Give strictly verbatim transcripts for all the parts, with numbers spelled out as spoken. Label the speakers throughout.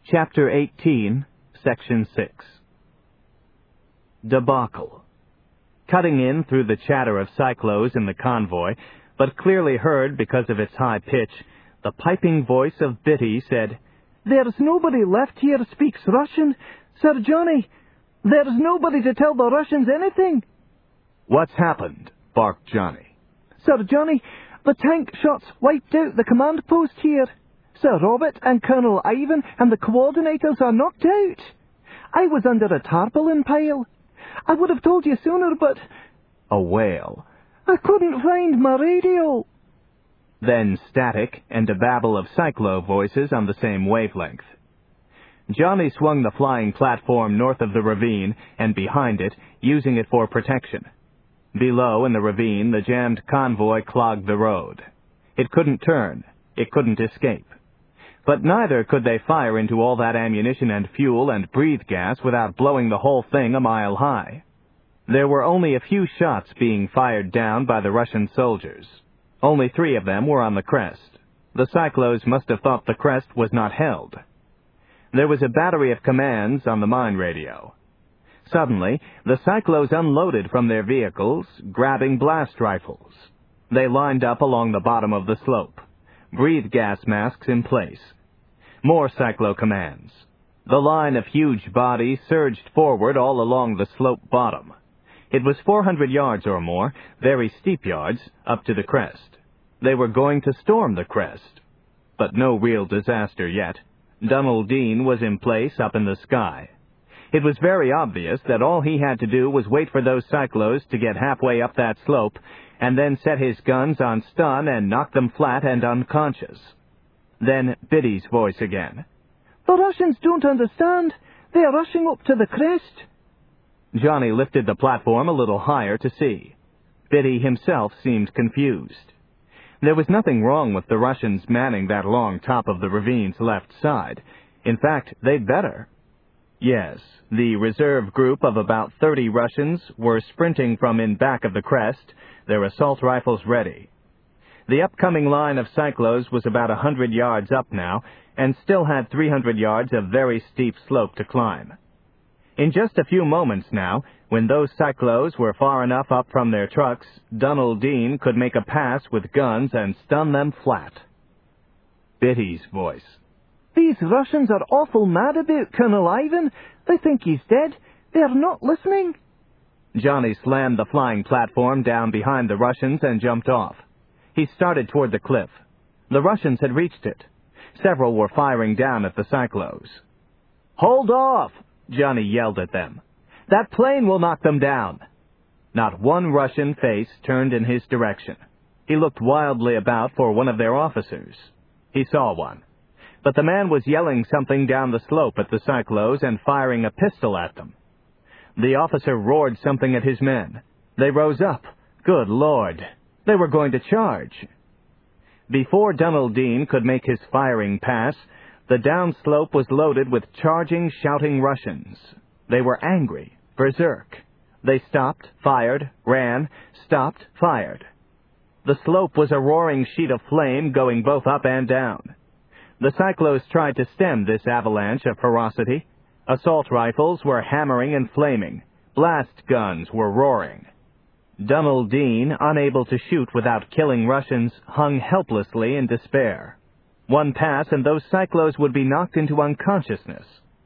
Speaker 1: Chapter eighteen, Section six. Debacle. Cutting in through the chatter of cyclos in the convoy, but clearly heard because of its high pitch, the piping voice of Bitty said,
Speaker 2: "There's nobody left here speaks Russian. Sir Johnny, there's nobody to tell the Russians anything."
Speaker 1: "What's happened?" barked Johnny.
Speaker 2: "Sir Johnny, the tank shots wiped out the command post here. Sir Robert and Colonel Ivan and the coordinators are knocked out. I was under a tarpaulin pile. I would have told you sooner, but..."
Speaker 1: A wail.
Speaker 2: "I couldn't find my radio."
Speaker 1: Then static and a babble of cyclo voices on the same wavelength. Johnny swung the flying platform north of the ravine and behind it, using it for protection. Below in the ravine, the jammed convoy clogged the road. It couldn't turn. It couldn't escape. But neither could they fire into all that ammunition and fuel and breathe gas without blowing the whole thing a mile high. There were only a few shots being fired down by the Russian soldiers. Only three of them were on the crest. The cyclos must have thought the crest was not held. There was a battery of commands on the mine radio. Suddenly, the cyclos unloaded from their vehicles, grabbing blast rifles. They lined up along the bottom of the slope, breathe gas masks in place. More cyclo commands. The line of huge bodies surged forward all along the slope bottom. It was four hundred yards or more, very steep yards, up to the crest. They were going to storm the crest. But no real disaster yet. Donald Dean was in place up in the sky. It was very obvious that all he had to do was wait for those cyclos to get halfway up that slope, and then set his guns on stun and knock them flat and unconscious. Then Biddy's voice again.
Speaker 2: "The Russians don't understand. They are rushing up to the crest."
Speaker 1: Johnny lifted the platform a little higher to see. Biddy himself seemed confused. There was nothing wrong with the Russians manning that long top of the ravine's left side. In fact, they'd better. Yes, the reserve group of about thirty Russians were sprinting from in back of the crest, their assault rifles ready. The upcoming line of cyclos was about a hundred yards up now, and still had three hundred yards of very steep slope to climb. In just a few moments now, when those cyclos were far enough up from their trucks, Donald Dean could make a pass with guns and stun them flat. Bitty's voice.
Speaker 2: "These Russians are awful mad about Colonel Ivan. They think he's dead. They are not listening."
Speaker 1: Johnny slammed the flying platform down behind the Russians and jumped off. He started toward the cliff. The Russians had reached it. Several were firing down at the cyclos. "Hold off!" Johnny yelled at them. "That plane will knock them down." Not one Russian face turned in his direction. He looked wildly about for one of their officers. He saw one. But the man was yelling something down the slope at the cyclos and firing a pistol at them. The officer roared something at his men. They rose up. Good Lord! They were going to charge. Before Donald Dean could make his firing pass, the downslope was loaded with charging, shouting Russians. They were angry, berserk. They stopped, fired, ran, stopped, fired. The slope was a roaring sheet of flame going both up and down. The cyclos tried to stem this avalanche of ferocity. Assault rifles were hammering and flaming. Blast guns were roaring. Donald Dean, unable to shoot without killing Russians, hung helplessly in despair. One pass and those cyclos would be knocked into unconsciousness.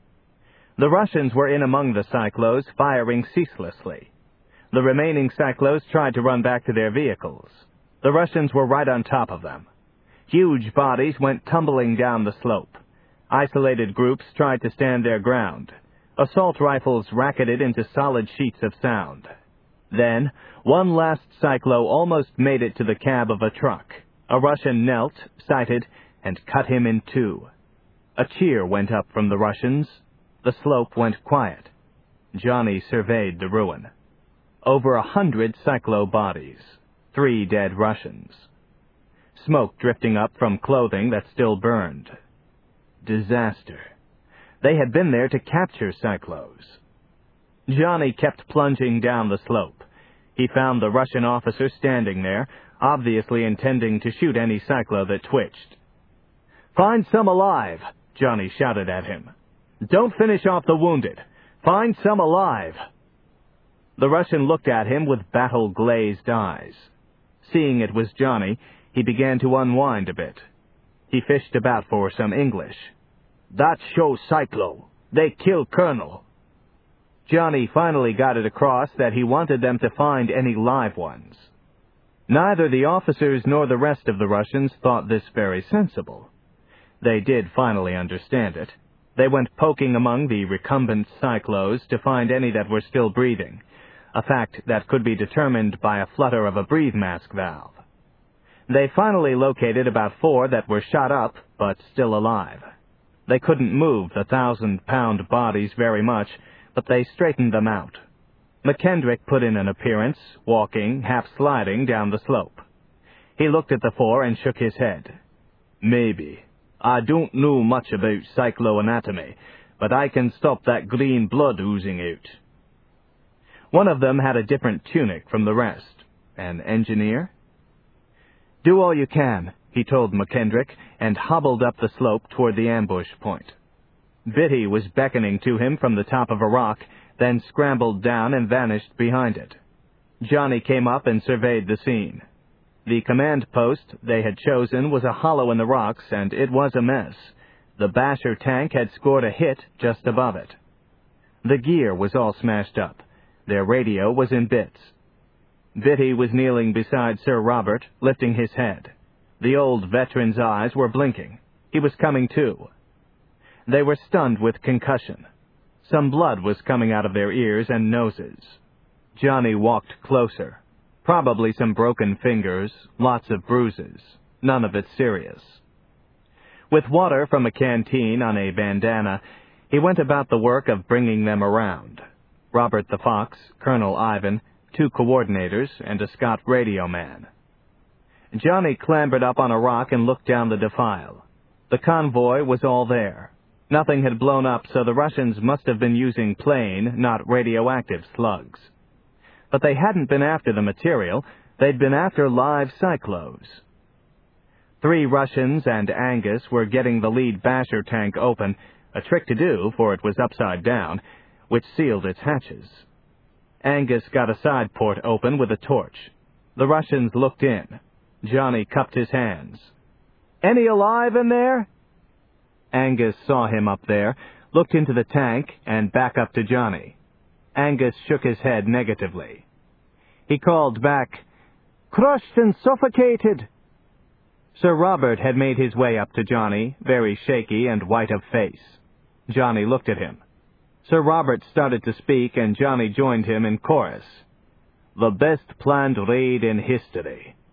Speaker 1: The Russians were in among the cyclos, firing ceaselessly. The remaining cyclos tried to run back to their vehicles. The Russians were right on top of them. Huge bodies went tumbling down the slope. Isolated groups tried to stand their ground. Assault rifles racketed into solid sheets of sound. Then, one last cyclo almost made it to the cab of a truck. A Russian knelt, sighted, and cut him in two. A cheer went up from the Russians. The slope went quiet. Johnny surveyed the ruin. Over a hundred cyclo bodies. Three dead Russians. Smoke drifting up from clothing that still burned. Disaster. They had been there to capture cyclos. Johnny kept plunging down the slope. He found the Russian officer standing there, obviously intending to shoot any cyclo that twitched. "Find some alive," Johnny shouted at him. "Don't finish off the wounded. Find some alive." The Russian looked at him with battle-glazed eyes. Seeing it was Johnny, he began to unwind a bit. He fished about for some English. "That shows Cyclo. They killed Colonel." Johnny finally got it across that he wanted them to find any live ones. Neither the officers nor the rest of the Russians thought this very sensible. They did finally understand it. They went poking among the recumbent Cyclos to find any that were still breathing, a fact that could be determined by a flutter of a breathe mask valve. They finally located about four that were shot up but still alive. They couldn't move the thousand-pound bodies very much, but they straightened them out. McKendrick put in an appearance, walking, half-sliding down the slope. He looked at the four and shook his head. "Maybe. I don't know much about cycloanatomy, but I can stop that green blood oozing out." One of them had a different tunic from the rest. An engineer? "Do all you can," he told McKendrick, and hobbled up the slope toward the ambush point. Bitty was beckoning to him from the top of a rock, then scrambled down and vanished behind it. Johnny came up and surveyed the scene. The command post they had chosen was a hollow in the rocks, and it was a mess. The Basher tank had scored a hit just above it. The gear was all smashed up. Their radio was in bits. Bitty was kneeling beside Sir Robert, lifting his head. The old veteran's eyes were blinking. He was coming to. They were stunned with concussion. Some blood was coming out of their ears and noses. Johnny walked closer. Probably some broken fingers, lots of bruises, none of it serious. With water from a canteen on a bandana, he went about the work of bringing them around. Robert the Fox, Colonel Ivan, two coordinators, and a Scott radio man. Johnny clambered up on a rock and looked down the defile. The convoy was all there. Nothing had blown up, so the Russians must have been using plain, not radioactive slugs. But they hadn't been after the material, they'd been after live Cyclos. Three Russians and Angus were getting the lead Basher tank open, a trick to do, for it was upside down, which sealed its hatches. Angus got a side port open with a torch. The Russians looked in. Johnny cupped his hands. "Any alive in there?" Angus saw him up there, looked into the tank, and back up to Johnny. Angus shook his head negatively. He called back, "Crushed and suffocated." Sir Robert had made his way up to Johnny, very shaky and white of face. Johnny looked at him. Sir Robert started to speak, and Johnny joined him in chorus. "The best planned raid in history.